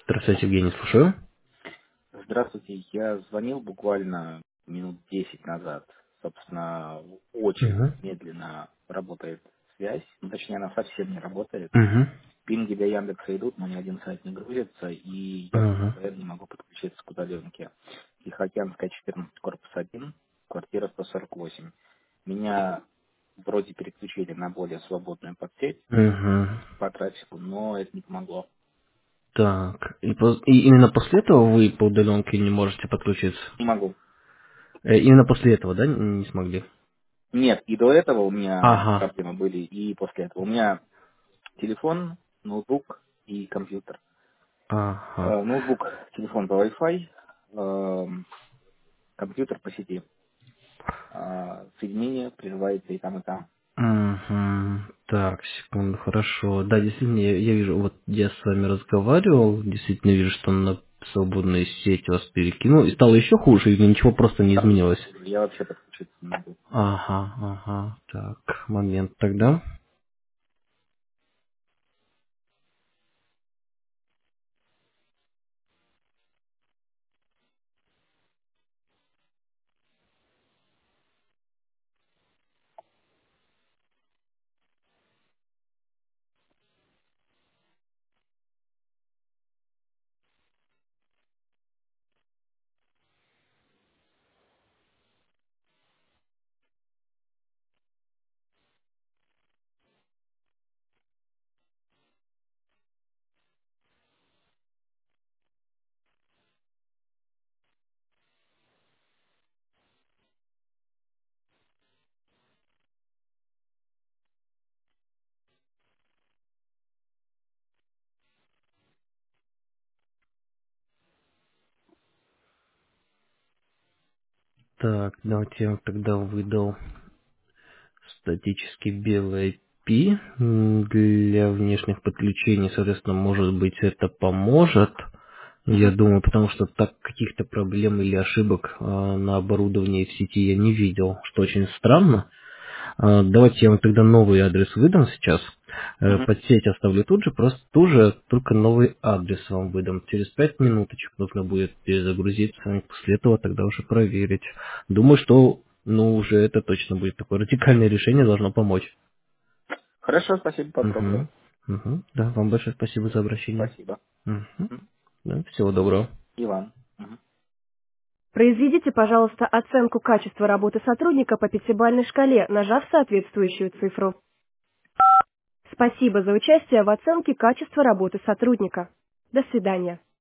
Здравствуйте, Евгений, слушаю. Здравствуйте, я звонил буквально минут 10 назад. Собственно, очень Угу. медленно работает связь, ну, точнее, она совсем не работает. Угу. Пинги для Яндекса идут, но ни один сайт не грузится, и я Угу. постоянно не могу подключиться к удаленке. Тихоокеанская, 14, корпус 1, квартира 148. Меня вроде переключили на более свободную подсеть Угу. по трафику, но это не помогло. Так, и именно после этого вы по удаленке не можете подключиться? Не могу. Именно после этого, да, не смогли? Нет, и до этого у меня Ага. проблемы были, и после этого. У меня телефон, ноутбук и компьютер. Ага. Ноутбук, телефон по Wi-Fi, компьютер по сети. Соединение прерывается и там, и там. Угу. Так, секунду, хорошо. Да, действительно, я вижу, вот я с вами разговаривал, действительно вижу, что на свободную сеть вас перекинул, и стало еще хуже, или ничего просто не Там еще изменилось? хуже. Я вообще подключиться не могу. Ага, ага. Так, момент тогда. Так, давайте я вам тогда выдал статически белый IP для внешних подключений, соответственно, может быть, это поможет. Я Мгм. думаю, потому что так каких-то проблем или ошибок на оборудовании в сети я не видел, что очень странно. Давайте я вам тогда новый адрес выдам сейчас. Мгм. Под сеть оставлю тут же, просто ту же, только новый адрес вам выдам. Через 5 минуточек нужно будет перезагрузиться, и после этого тогда уже проверить. Думаю, что ну уже это точно будет такое радикальное решение, должно помочь. Хорошо, спасибо, попробую. Угу. Угу. Да, вам большое спасибо за обращение. Спасибо. Угу. Мгм. Да, всего доброго. И вам. Мгм. Произведите, пожалуйста, оценку качества работы сотрудника по пятибалльной шкале, нажав соответствующую цифру. Спасибо за участие в оценке качества работы сотрудника. До свидания.